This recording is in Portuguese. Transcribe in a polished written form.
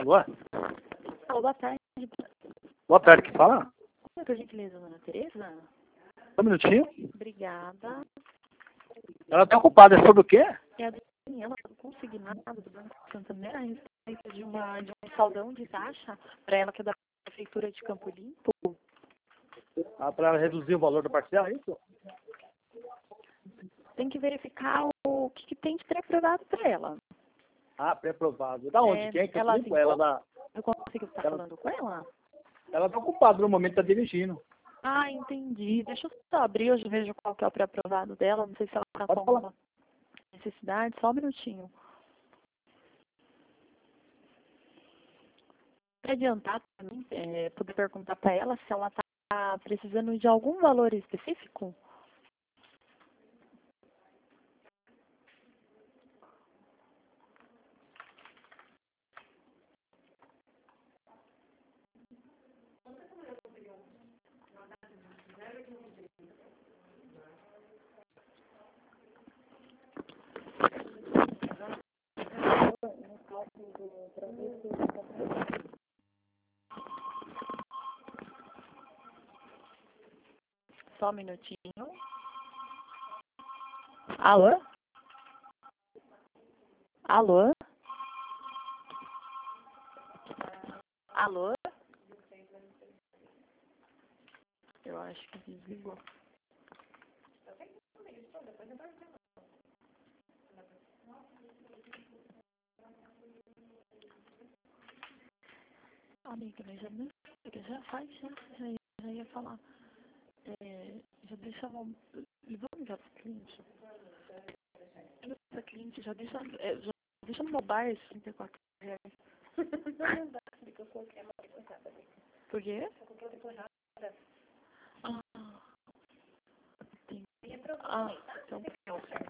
Alô? Alô, boa tarde. Boa tarde, que fala? Por gentileza, dona Tereza? Um minutinho. Obrigada. Ela tá ocupada, é sobre o quê? É a Daniela consignada do Banco Santander a respeito de um saldão de taxa para ela que é da Prefeitura de Campo Limpo. Ah, para ela reduzir o valor da parcela, é isso? Tem que verificar o que tem de pré-aprovado para ela. Ah, pré-aprovado. Da onde? Quem é que ela limpo? Ela da... Eu consigo estar falando com ela? Ela tá ocupada no momento, tá dirigindo. Ah, entendi. Deixa eu só abrir, eu já vejo qual que é o pré-aprovado dela. Não sei se ela está com Pode falar. alguma necessidade. Só um minutinho. Para adiantar, para mim, poder perguntar para ela se ela está precisando de algum valor específico? Só um minutinho. Alô? Alô? Alô? Eu acho que desligou. Amiga, mas já faz, já ia falar. Já deixa vamos ligar para o cliente. Essa cliente já deixa no meu bar esses 34 reais. Porque eu coloquei a matrícula errada. Por quê? Eu coloquei a matrícula errada. Ah, tem. Ah, então.